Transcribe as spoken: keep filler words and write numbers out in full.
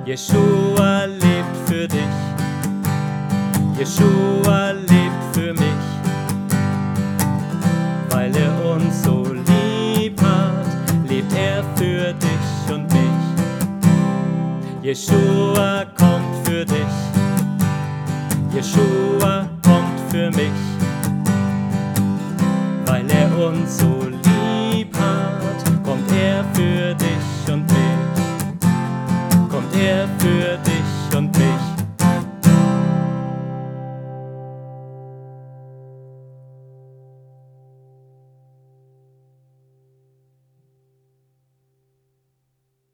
Jeschua lebt für dich. Jeschua lebt für mich, weil er uns so lieb hat, lebt er für dich und mich. Jeschua kommt für dich. Jeschua kommt für mich.